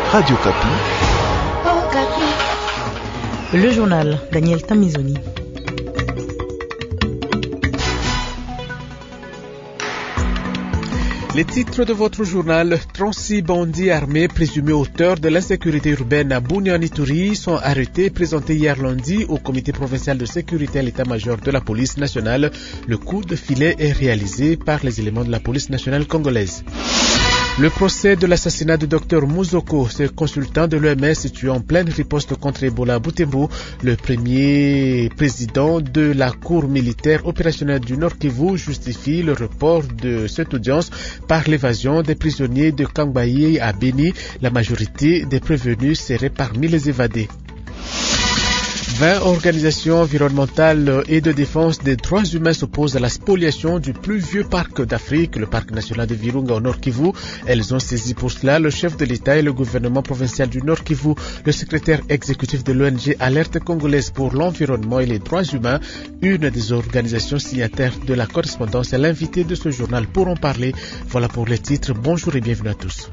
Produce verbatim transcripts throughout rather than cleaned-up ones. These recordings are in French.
Radio Kapi. Le journal, Daniel Tamizoni. Les titres de votre journal: trente-six bandits armés présumés auteurs de l'insécurité urbaine à Bunia-Ituri sont arrêtés et présentés hier lundi au comité provincial de sécurité à l'état-major de la police nationale. Le coup de filet est réalisé par les éléments de la police nationale congolaise. Le procès de l'assassinat du docteur Mouzoko, ce consultant de l'O M S situé en pleine riposte contre Ebola à Butembo, le premier président de la Cour militaire opérationnelle du Nord Kivu justifie le report de cette audience par l'évasion des prisonniers de Kangbayi à Beni. La majorité des prévenus seraient parmi les évadés. vingt organisations environnementales et de défense des droits humains s'opposent à la spoliation du plus vieux parc d'Afrique, le parc national de Virunga au Nord Kivu. Elles ont saisi pour cela le chef de l'État et le gouvernement provincial du Nord Kivu. Le secrétaire exécutif de l'O N G Alerte Congolaise pour l'environnement et les droits humains, une des organisations signataires de la correspondance, est l'invité de ce journal pour en parler. Voilà pour les titres. Bonjour et bienvenue à tous.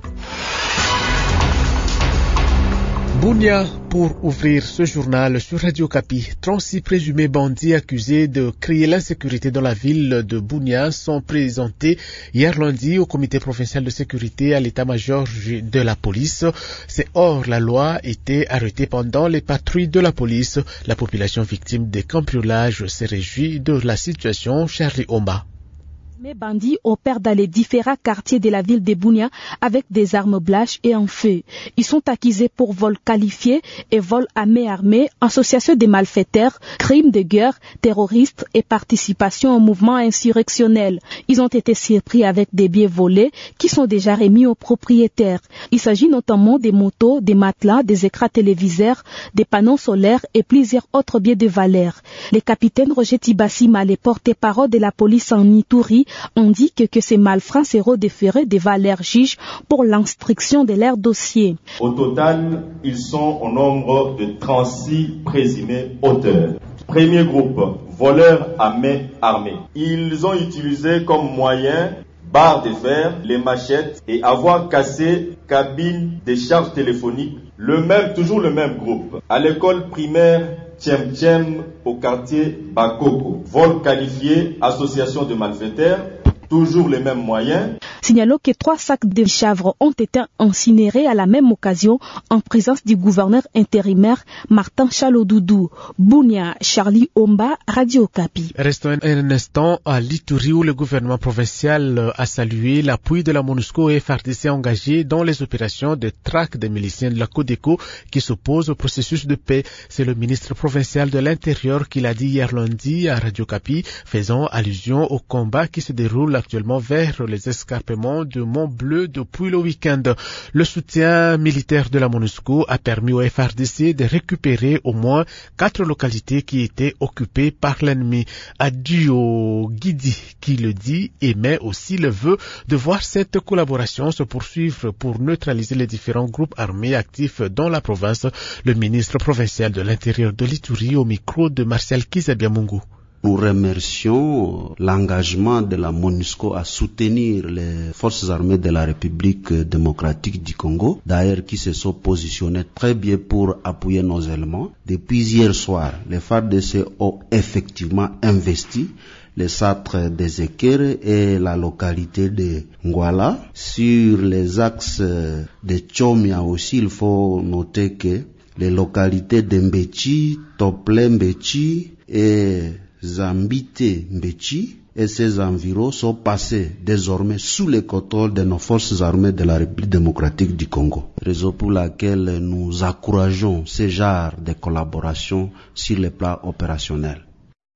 Bunia, pour ouvrir ce journal sur Radio Kapi. trente-six présumés bandits accusés de créer l'insécurité dans la ville de Bunia sont présentés hier lundi au comité provincial de sécurité à l'état-major de la police. C'est hors la loi, étaient arrêtés pendant les patrouilles de la police. La population victime des cambriolages s'est réjouie de la situation. Charlie Omba. Les bandits opèrent dans les différents quartiers de la ville de Bunia avec des armes blanches et en feu. Ils sont accusés pour vol qualifié et vol à main armée, association des malfaiteurs, crimes de guerre, terroristes et participation au mouvement insurrectionnel. Ils ont été surpris avec des biens volés qui sont déjà remis aux propriétaires. Il s'agit notamment des motos, des matelas, des écrans téléviseurs, des panneaux solaires et plusieurs autres biens de valeur. Le capitaine Roger Tibassima, le porte-parole de la police en Ituri, indique que ces malfrats seront déférés devant leurs juges pour l'instruction de leur dossier. Au total, ils sont au nombre de trente-six présumés auteurs. Premier groupe, voleurs à main armée. Ils ont utilisé comme moyen barres de fer, les machettes et avoir cassé cabine de charge téléphonique. Le même, toujours le même groupe. À l'école primaire Tchem Tchem au quartier Bakoko. Vol qualifié, association de malfaiteurs, toujours les mêmes moyens. Signalons que trois sacs de chanvre ont été incinérés à la même occasion en présence du gouverneur intérimaire Martin Chalodoudou. Bunia, Charlie Omba, Radio Kapi. Restons un instant à l'Ituri où le gouvernement provincial a salué l'appui de la MONUSCO et F A R D C engagés dans les opérations de traque des miliciens de la Codeco qui s'opposent au processus de paix. C'est le ministre provincial de l'Intérieur qui l'a dit hier lundi à Radio Kapi, faisant allusion au combat qui se déroule actuellement vers les escarpements de Mont-Bleu depuis le week-end. Le soutien militaire de la MONUSCO a permis au F A R D C de récupérer au moins quatre localités qui étaient occupées par l'ennemi. Adio Guidi qui le dit émet aussi le vœu de voir cette collaboration se poursuivre pour neutraliser les différents groupes armés actifs dans la province. Le ministre provincial de l'Intérieur de l'Ituri au micro de Martial Kizabiamungu. Nous remercions l'engagement de la MONUSCO à soutenir les forces armées de la République démocratique du Congo, d'ailleurs qui se sont positionnés très bien pour appuyer nos éléments. Depuis hier soir, les F A R D C ont effectivement investi les centres des Ekere et la localité de Ngwala. Sur les axes de Tchomia aussi, il faut noter que les localités de Mbechi, Tople Mbechi et Zambite Mbechi et ses environs sont passés désormais sous le contrôle de nos forces armées de la République démocratique du Congo. Raison pour laquelle nous encourageons ce genre de collaboration sur le plan opérationnel.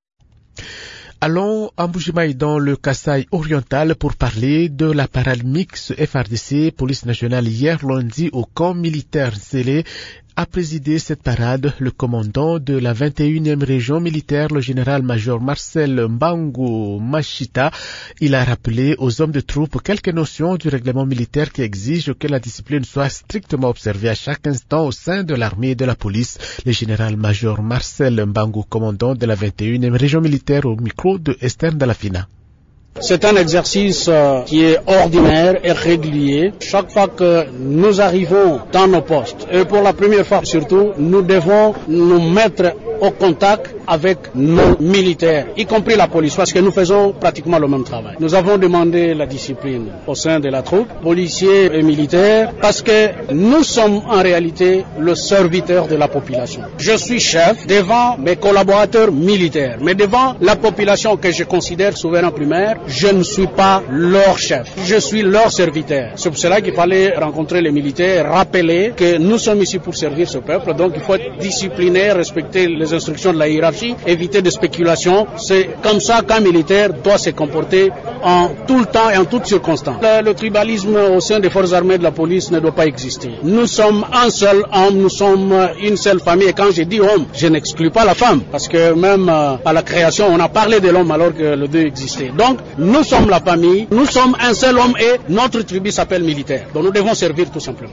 Allons à Mbujimaï dans le Kasaï oriental pour parler de la parade mixte F A R D C Police nationale hier lundi au camp militaire scellé. A présidé cette parade le commandant de la vingt et unième région militaire, le général-major Marcel Mbangu Machita. Il a rappelé aux hommes de troupes quelques notions du règlement militaire qui exige que la discipline soit strictement observée à chaque instant au sein de l'armée et de la police. Le général-major Marcel Mbangu, commandant de la vingt et unième région militaire, au micro de Esther Dalafina. C'est un exercice euh, qui est ordinaire et régulier. Chaque fois que nous arrivons dans nos postes, et pour la première fois surtout, nous devons nous mettre au contact avec nos militaires, y compris la police, parce que nous faisons pratiquement le même travail. Nous avons demandé la discipline au sein de la troupe, policiers et militaires, parce que nous sommes en réalité le serviteur de la population. Je suis chef devant mes collaborateurs militaires, mais devant la population que je considère souverain primaire, je ne suis pas leur chef, je suis leur serviteur. C'est pour cela qu'il fallait rencontrer les militaires, rappeler que nous sommes ici pour servir ce peuple, donc il faut être discipliné, respecter les instructions de la hiérarchie, éviter de spéculation. C'est comme ça qu'un militaire doit se comporter en tout le temps et en toutes circonstances. Le, le tribalisme au sein des forces armées de la police ne doit pas exister. Nous sommes un seul homme, nous sommes une seule famille, et quand je dis homme, je n'exclus pas la femme, parce que même euh, à la création, on a parlé de l'homme alors que le deux existait. Donc, nous sommes la famille, nous sommes un seul homme et notre tribu s'appelle militaire. Donc nous devons servir tout simplement.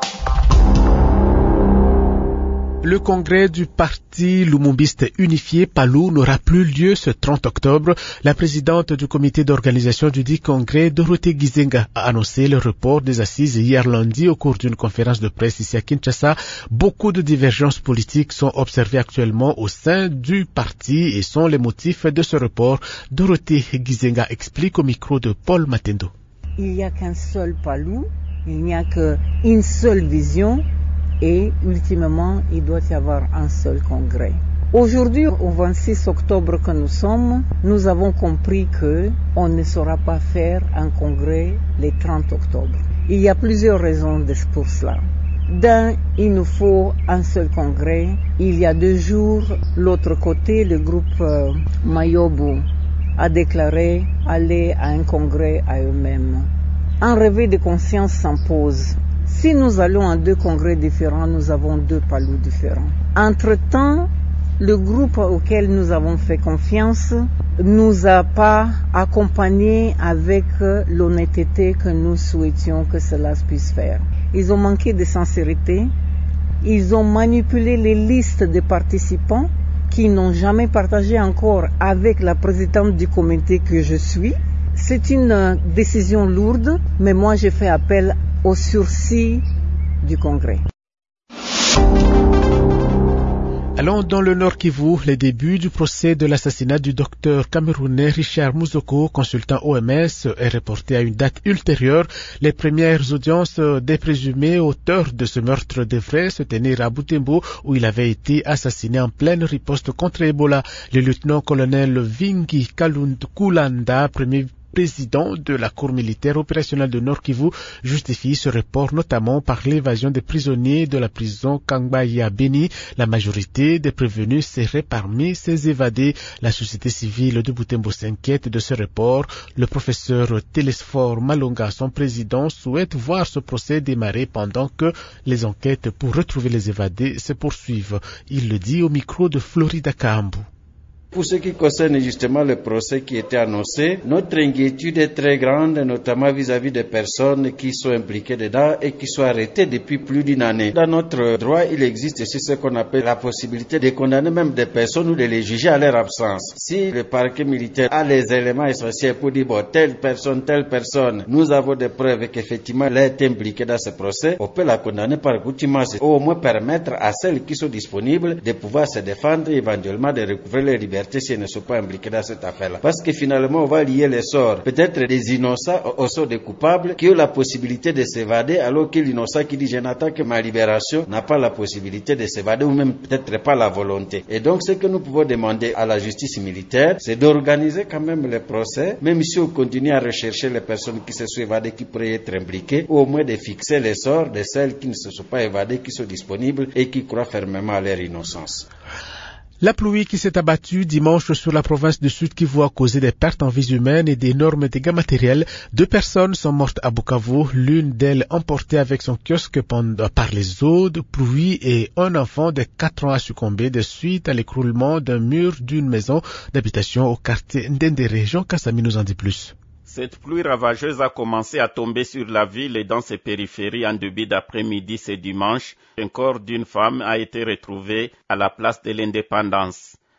Le congrès du parti lumumbiste unifié Palou n'aura plus lieu ce trente octobre. La présidente du comité d'organisation du dit congrès, Dorothée Gizenga, a annoncé le report des assises hier lundi au cours d'une conférence de presse ici à Kinshasa. Beaucoup de divergences politiques sont observées actuellement au sein du parti et sont les motifs de ce report. Dorothée Gizenga explique au micro de Paul Matendo. Il n'y a qu'un seul Palou, il n'y a qu'une seule vision. Et ultimement, il doit y avoir un seul congrès. Aujourd'hui, au vingt-six octobre que nous sommes, nous avons compris que on ne saura pas faire un congrès le trente octobre. Il y a plusieurs raisons pour cela. D'un, il nous faut un seul congrès. Il y a deux jours, l'autre côté, le groupe euh, Mayobu a déclaré aller à un congrès à eux-mêmes. Un réveil de conscience s'impose. Si nous allons à deux congrès différents, nous avons deux palous différents. Entre-temps, le groupe auquel nous avons fait confiance nous a pas accompagnés avec l'honnêteté que nous souhaitions que cela puisse faire. Ils ont manqué de sincérité, ils ont manipulé les listes des participants qui n'ont jamais partagé encore avec la présidente du comité que je suis. C'est une décision lourde, mais moi j'ai fait appel au sursis du congrès. Allons dans le Nord Kivu, les débuts du procès de l'assassinat du docteur camerounais Richard Mouzoko, consultant O M S, est reporté à une date ultérieure. Les premières audiences des présumés auteurs de ce meurtre devraient se tenir à Butembo, où il avait été assassiné en pleine riposte contre Ebola. Le lieutenant-colonel Vingi Kulanda, premier président de la Cour militaire opérationnelle de Nord Kivu, justifie ce report notamment par l'évasion des prisonniers de la prison Kangbaïa Beni. La majorité des prévenus seraient parmi ces évadés. La société civile de Butembo s'inquiète de ce report. Le professeur Télésphore Malonga, son président, souhaite voir ce procès démarrer pendant que les enquêtes pour retrouver les évadés se poursuivent. Il le dit au micro de Florida Kambu. Pour ce qui concerne justement le procès qui était annoncé, notre inquiétude est très grande, notamment vis-à-vis des personnes qui sont impliquées dedans et qui sont arrêtées depuis plus d'une année. Dans notre droit, il existe aussi ce qu'on appelle la possibilité de condamner même des personnes ou de les juger à leur absence. Si le parquet militaire a les éléments essentiels pour dire, bon, telle personne, telle personne, nous avons des preuves qu'effectivement elle est impliquée dans ce procès, on peut la condamner par accoutumance, ou au moins permettre à celles qui sont disponibles de pouvoir se défendre et éventuellement de recouvrer les libertés si elles ne sont pas impliquées dans cette affaire-là. Parce que finalement, on va lier les sorts, peut-être des innocents au sort des coupables, qui ont la possibilité de s'évader, alors que l'innocent qui dit, je n'attends que ma libération, n'a pas la possibilité de s'évader, ou même peut-être pas la volonté. Et donc, ce que nous pouvons demander à la justice militaire, c'est d'organiser quand même le procès, même si on continue à rechercher les personnes qui se sont évadées, qui pourraient être impliquées, ou au moins de fixer les sorts de celles qui ne se sont pas évadées, qui sont disponibles et qui croient fermement à leur innocence. La pluie qui s'est abattue dimanche sur la province du Sud Kivu a causé des pertes en vies humaines et d'énormes dégâts matériels. Deux personnes sont mortes à Bukavu, l'une d'elles emportée avec son kiosque par les eaux de pluie, et un enfant de quatre ans a succombé de suite à l'écroulement d'un mur d'une maison d'habitation au quartier Ndendere. Jean Kassami nous en dit plus. Cette pluie ravageuse a commencé à tomber sur la ville et dans ses périphéries en début d'après-midi ce dimanche. Un corps d'une femme a été retrouvé à la place de l'Indépendance.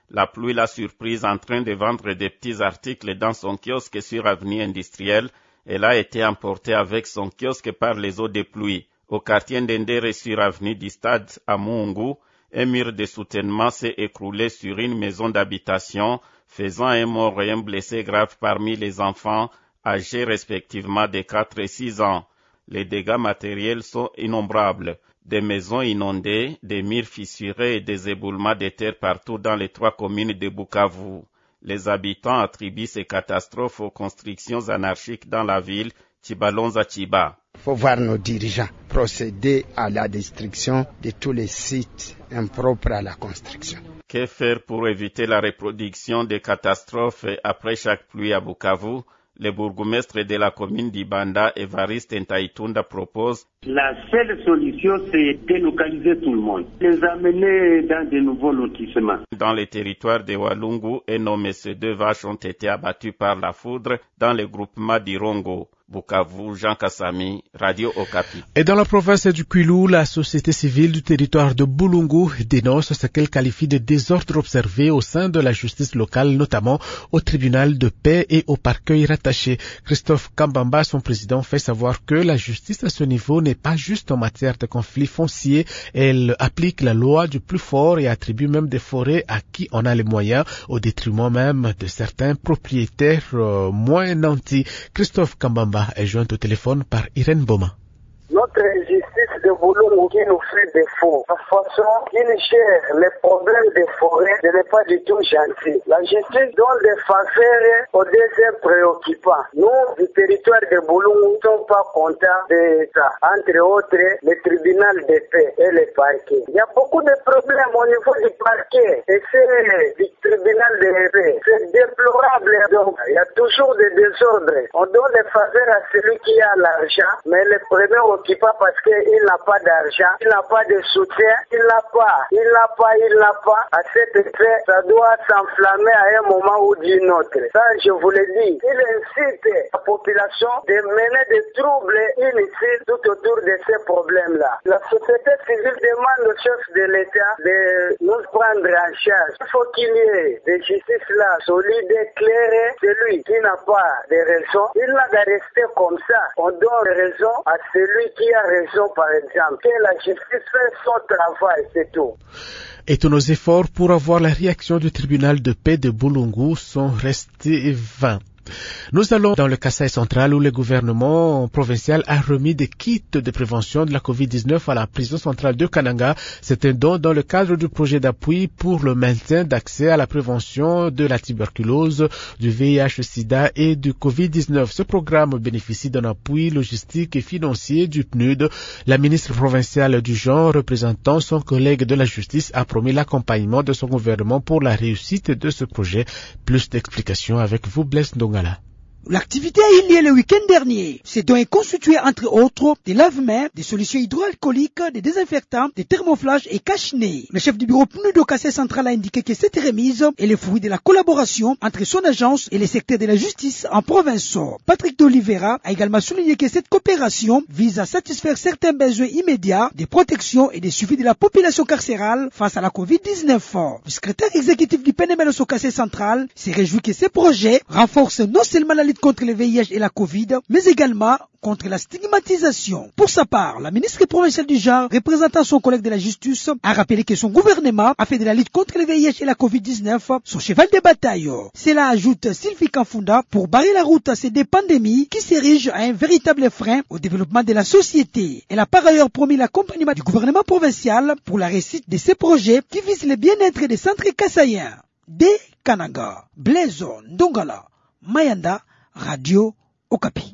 La pluie l'a surprise en train de vendre des petits articles dans son kiosque sur avenue industrielle. Elle a été emportée avec son kiosque par les eaux de pluie. Au quartier Ndendere sur avenue du Stade à Mungu, un mur de soutènement s'est écroulé sur une maison d'habitation, faisant un mort et un blessé grave parmi les enfants, âgés respectivement de quatre et six ans. Les dégâts matériels sont innombrables. Des maisons inondées, des murs fissurés et des éboulements de terre partout dans les trois communes de Bukavu. Les habitants attribuent ces catastrophes aux constructions anarchiques dans la ville Chibalonza Chiba. Il faut voir nos dirigeants procéder à la destruction de tous les sites impropres à la construction. Que faire pour éviter la reproduction des catastrophes après chaque pluie à Bukavu? Le bourgmestre de la commune d'Ibanda, Evariste Ntaitunda, propose: la seule solution, c'est délocaliser tout le monde, les amener dans de nouveaux lotissements. Dans les territoires de Walungu, un homme et ses deux vaches ont été abattus par la foudre dans le groupement d'Irongo. Bukavu, Jean Kassami, Radio Okapi. Et dans la province du Kwilu, la société civile du territoire de Bulungu dénonce ce qu'elle qualifie de désordre observé au sein de la justice locale, notamment au tribunal de paix et au parquet rattaché. Christophe Kambamba, son président, fait savoir que la justice à ce niveau n'est pas juste en matière de conflits fonciers. Elle applique la loi du plus fort et attribue même des forêts à qui en a les moyens, au détriment même de certains propriétaires euh, moins nantis. Christophe Kambamba est joint au téléphone par Irène Boma. Notre justice de Bulungu qui nous fait défaut. La façon qu'il gère les problèmes des forêts n'est pas du tout gentil. La justice donne des faveurs aux deuxième préoccupants. Nous, du territoire de Bulungu, ne sommes pas contents de ça. Entre autres, le tribunal de paix et le parquet. Il y a beaucoup de problèmes au niveau du parquet et c'est du tribunal de paix. C'est déplorable. Donc, il y a toujours des désordres. On donne des faveurs à celui qui a l'argent, mais le premier occupant parce qu'il n'a pas d'argent, il n'a pas de soutien, il n'a pas, il n'a pas, il n'a pas. À cet effet, ça doit s'enflammer à un moment ou d'un autre. Ça, je vous le dis. Il incite la population de mener des troubles inutiles tout autour de ces problèmes-là. La société civile demande au chef de l'État de nous prendre en charge. Il faut qu'il y ait des justices là, solides, claires. Celui qui n'a pas de raison, il n'a qu'à rester comme ça. On donne raison à celui qui a raison, par exemple. Que la justice fait son travail, c'est tout. Et tous nos efforts pour avoir la réaction du tribunal de paix de Bulungu sont restés vains. Nous allons dans le Kasaï central où le gouvernement provincial a remis des kits de prévention de la covid dix-neuf à la prison centrale de Kananga. C'est un don dans le cadre du projet d'appui pour le maintien d'accès à la prévention de la tuberculose, du V I H sida et du covid dix-neuf. Ce programme bénéficie d'un appui logistique et financier du P N U D. La ministre provinciale du genre, représentant son collègue de la justice, a promis l'accompagnement de son gouvernement pour la réussite de ce projet. Plus d'explications avec vous, Blaise Ndonga. L'activité a eu lieu le week-end dernier. Ce don est constitué entre autres des lave-mains, des solutions hydroalcooliques, des désinfectants, des thermoflages et cache-nez. Le chef du bureau P N U D au Kasaï central a indiqué que cette remise est le fruit de la collaboration entre son agence et les secteurs de la justice en province. Patrick d'Oliveira a également souligné que cette coopération vise à satisfaire certains besoins immédiats de protection et de suivi de la population carcérale face à la covid dix-neuf. Le secrétaire exécutif du P N M L au Kasaï central s'est réjoui que ces projets renforcent non seulement la lutte contre le V I H et la Covid, mais également contre la stigmatisation. Pour sa part, la ministre provinciale du genre, représentant son collègue de la justice, a rappelé que son gouvernement a fait de la lutte contre le V I H et la covid dix-neuf son cheval de bataille. Cela ajoute Sylvie Kanfunda pour barrer la route à ces deux pandémies qui s'érigent à un véritable frein au développement de la société. Elle a par ailleurs promis l'accompagnement du gouvernement provincial pour la réussite de ces projets qui visent le bien-être des centres kassaïens. De Kananga, Blaise Ndongala, Mayanda, Radio Okapi.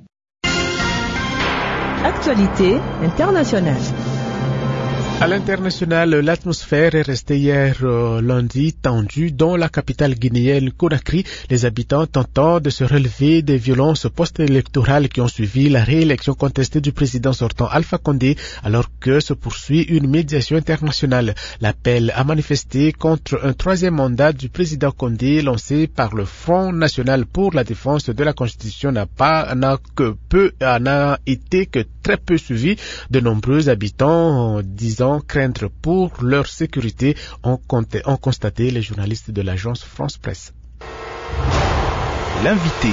Actualité internationale. À l'international, l'atmosphère est restée hier euh, lundi tendue dans la capitale guinéenne Conakry, les habitants tentant de se relever des violences post-électorales qui ont suivi la réélection contestée du président sortant Alpha Condé, alors que se poursuit une médiation internationale. L'appel à manifester contre un troisième mandat du président Condé lancé par le Front national pour la défense de la Constitution n'a pas n'a que peu n'a été que très peu suivi. De nombreux habitants disant sans craindre pour leur sécurité, ont, compté, ont constaté les journalistes de l'agence France Presse. L'invité.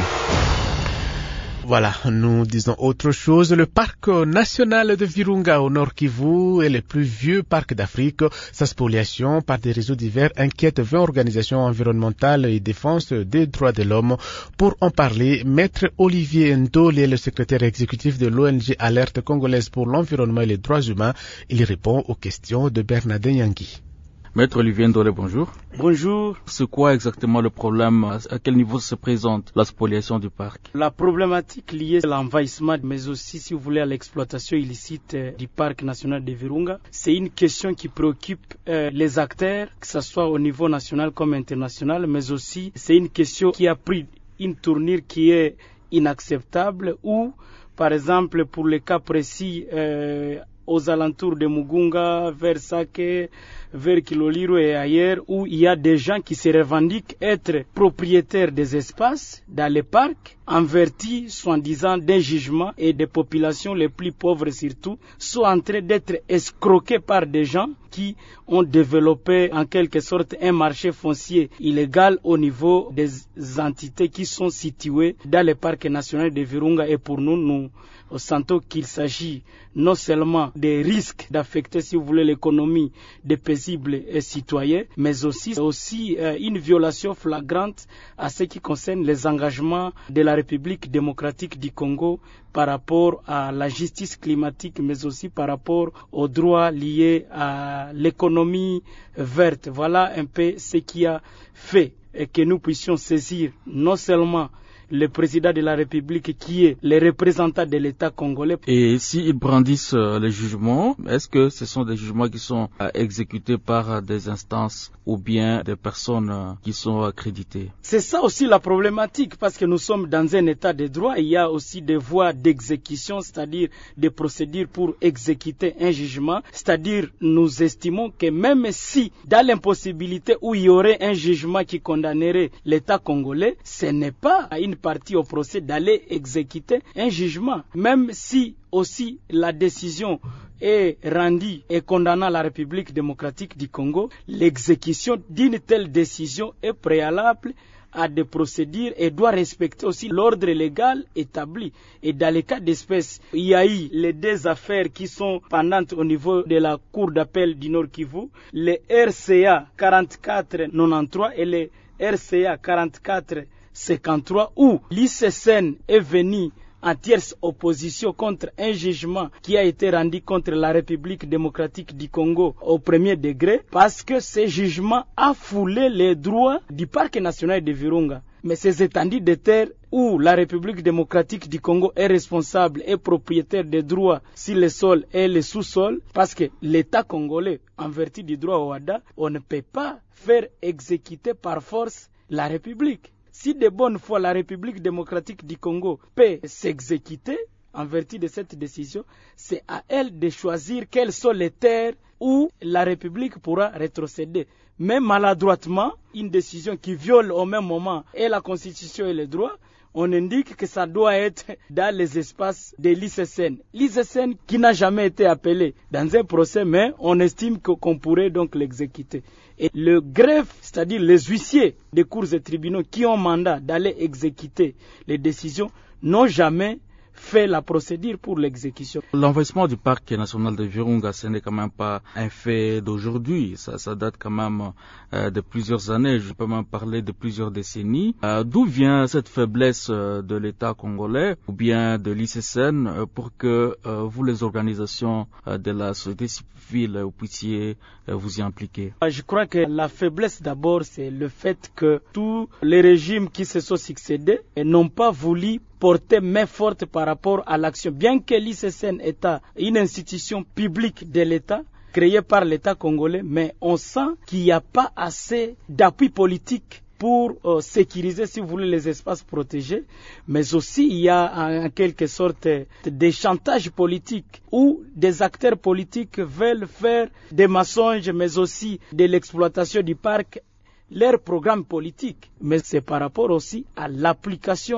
Voilà, nous disons autre chose. Le parc national de Virunga au Nord Kivu est le plus vieux parc d'Afrique. Sa spoliation par des réseaux divers inquiète vingt organisations environnementales et défense des droits de l'homme. Pour en parler, Maître Olivier Ndole est le secrétaire exécutif de l'O N G Alerte congolaise pour l'environnement et les droits humains. Il répond aux questions de Bernardin Yangui. Maître Olivier Ndole, bonjour. Bonjour. C'est quoi exactement le problème? À quel niveau se présente la spoliation du parc? La problématique liée à l'envahissement, mais aussi, si vous voulez, à l'exploitation illicite du parc national de Virunga, c'est une question qui préoccupe euh, les acteurs, que ce soit au niveau national comme international, mais aussi c'est une question qui a pris une tournure qui est inacceptable ou, par exemple, pour le cas précis, euh, aux alentours de Mugunga, vers Sake, vers Kiloliro et ailleurs, où il y a des gens qui se revendiquent être propriétaires des espaces dans les parcs, en vertu, soi-disant, d'un jugement, et des populations les plus pauvres surtout, sont en train d'être escroquées par des gens qui ont développé en quelque sorte un marché foncier illégal au niveau des entités qui sont situées dans le parc national de Virunga. Et pour nous, nous sentons qu'il s'agit non seulement des risques d'affecter, si vous voulez, l'économie des paisibles et citoyens, mais aussi, aussi euh, une violation flagrante à ce qui concerne les engagements de la République démocratique du Congo par rapport à la justice climatique, mais aussi par rapport aux droits liés à l'économie verte. Voilà un peu ce qui a fait et que nous puissions saisir non seulement le président de la République qui est le représentant de l'État congolais. Et s'ils brandissent euh, les jugements, est-ce que ce sont des jugements qui sont euh, exécutés par euh, des instances ou bien des personnes euh, qui sont accréditées? C'est ça aussi la problématique, parce que nous sommes dans un État de droit. Il y a aussi des voies d'exécution, c'est-à-dire des procédures pour exécuter un jugement. C'est-à-dire, nous estimons que même si, dans l'impossibilité où il y aurait un jugement qui condamnerait l'État congolais, ce n'est pas une partie au procès d'aller exécuter un jugement, même si aussi la décision est rendue et condamnant la République démocratique du Congo. L'exécution d'une telle décision est préalable à des procédures et doit respecter aussi l'ordre légal établi. Et dans les cas d'espèce, il y a eu les deux affaires qui sont pendantes au niveau de la Cour d'appel du Nord Kivu, les R C A quarante-quatre quatre-vingt-treize et les R C A quarante-quatre cinquante-trois, où l'I C S N est venu en tierce opposition contre un jugement qui a été rendu contre la République démocratique du Congo au premier degré, parce que ce jugement a foulé les droits du parc national de Virunga. Mais ces étendues de terre où la République démocratique du Congo est responsable et propriétaire des droits sur le sol et le sous-sol, parce que l'État congolais, en vertu du droit au Ouada, on ne peut pas faire exécuter par force la République. Si de bonne foi la République démocratique du Congo peut s'exécuter en vertu de cette décision, c'est à elle de choisir quelles sont les terres où la République pourra rétrocéder. Mais maladroitement, une décision qui viole au même moment et la Constitution et les droits, on indique que ça doit être dans les espaces de l'I C S N. L'I C S N qui n'a jamais été appelé dans un procès, mais on estime qu'on pourrait donc l'exécuter. Et le greffe, c'est-à-dire les huissiers des cours et tribunaux qui ont mandat d'aller exécuter les décisions, n'ont jamais fait la procédure pour l'exécution. L'envahissement du parc national de Virunga, ce n'est quand même pas un fait d'aujourd'hui. Ça, ça date quand même euh, de plusieurs années. Je peux même parler de plusieurs décennies. Euh, d'où vient cette faiblesse euh, de l'État congolais ou bien de l'I C S N euh, pour que euh, vous, les organisations euh, de la société civile, vous puissiez euh, vous y impliquer? Je crois que la faiblesse d'abord, c'est le fait que tous les régimes qui se sont succédés n'ont pas voulu porter main forte par rapport à l'action. Bien que l'I C S N est une institution publique de l'État, créée par l'État congolais, mais on sent qu'il n'y a pas assez d'appui politique pour euh, sécuriser, si vous voulez, les espaces protégés, mais aussi il y a en quelque sorte des chantages politiques où des acteurs politiques veulent faire des mensonges, mais aussi de l'exploitation du parc, leur programme politique. Mais c'est par rapport aussi à l'application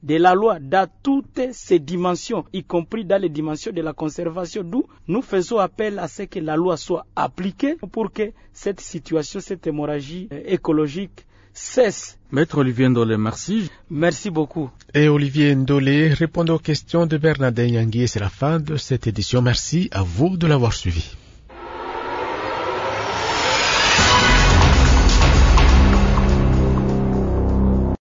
de la loi dans toutes ses dimensions, y compris dans les dimensions de la conservation, d'où nous faisons appel à ce que la loi soit appliquée pour que cette situation, cette hémorragie écologique cesse. Maître Olivier Ndolé, merci. Merci beaucoup. Et Olivier Ndolé répond aux questions de Bernardin Yangui. C'est la fin de cette édition. Merci à vous de l'avoir suivi.